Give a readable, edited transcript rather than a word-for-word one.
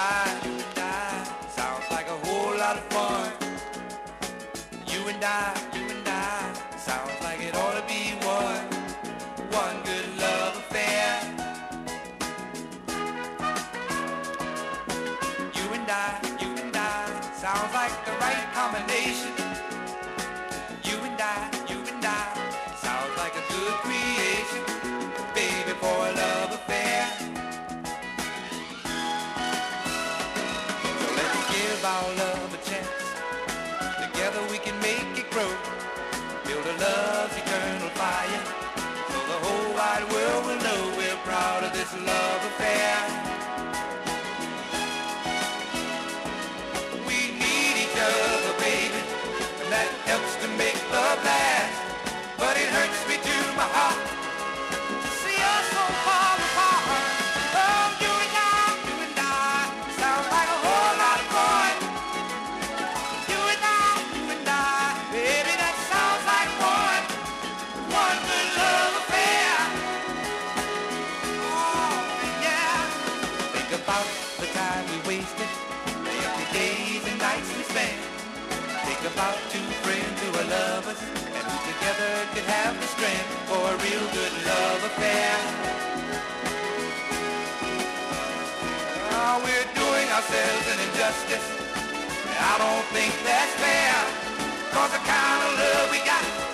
I, sounds like a whole lot of fun. You and I, sounds like it ought to be one good love affair. You and I, sounds like the right combination. You and I, sounds like a good creation, baby, for a love affair. So let's give our love a chance. Together we can make it grow. Build a love's eternal fire, so the whole wide world will know we're proud of this love affair. We need each other, baby, and that helps to make love last. But it hurts me to my heart to see us so far apart. Oh, you and I, sounds like a whole lot of fun. You and I, baby, that sounds like one good love affair. Oh, yeah. Think about the time we wasted, the empty days and nights we spent. Think about two friends who are lovers and who together could have the strength for a real good love affair. Oh, we're doing ourselves an injustice. I don't think that's fair, 'cause the kind of love we got